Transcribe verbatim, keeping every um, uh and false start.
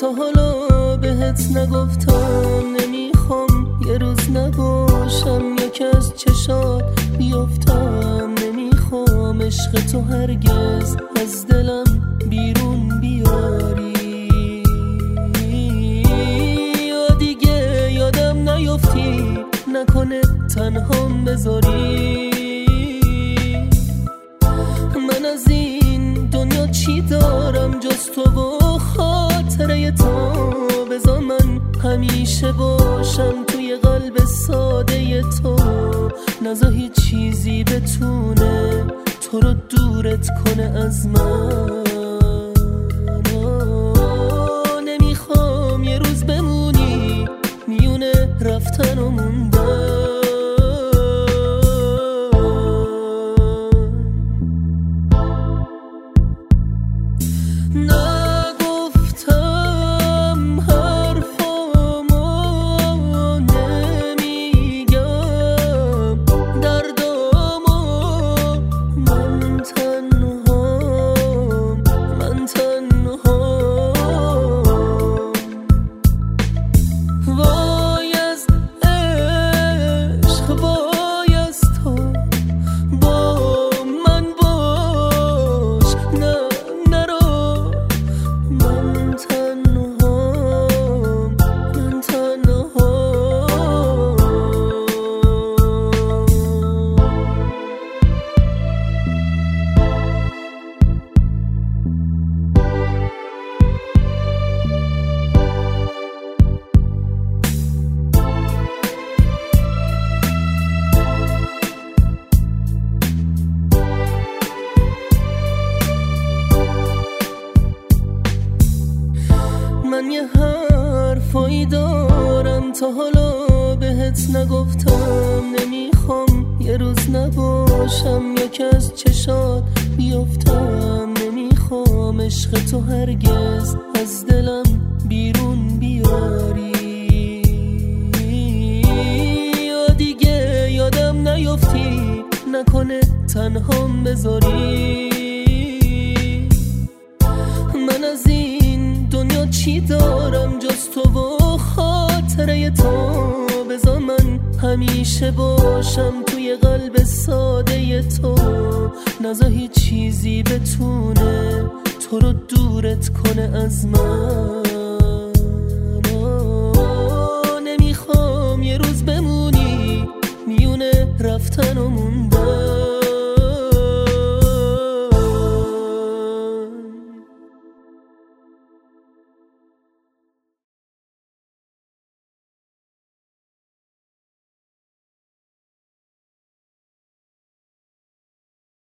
تا حالا بهت نگفتم نمیخوام یه روز نباشم یکی از چشات بیفتم. نمیخوام عشق تو هرگز از دلم بیرون بیاری یا دیگه یادم نیفتی نکنه تنهام بذاری. من از این دنیا چی دارم جز تو و خاطره تو. بذار من همیشه باشم توی قلب ساده تو. نذار هیچ چیزی بتونه تو رو دورت کنه از من. نمیخوام یه روز بمونی میونه رفتن و موندن. نگفتم حرفامو نمیگم دردامو من تنهام من تنهام. وای از عشق وای از تو با من باش نه نرو من تنهام من تنهام. من یه حرفایی دارم تا حالا بهت نگفتم. نمیخوام یه روز نباشم یکی از چشات بیفتم. نمیخوام عشق تو هرگز از دلم بیرون بیاری یا دیگه یادم نیفتی نکنه تنهام بذاری. من از این دنیا چی دارم جز تو و خاطره تو. بذار من همیشه باشم توی قلب ساده تو. نذار هیچ چیزی بتونه تو رو دورت کنه از من. نمیخوام یه روز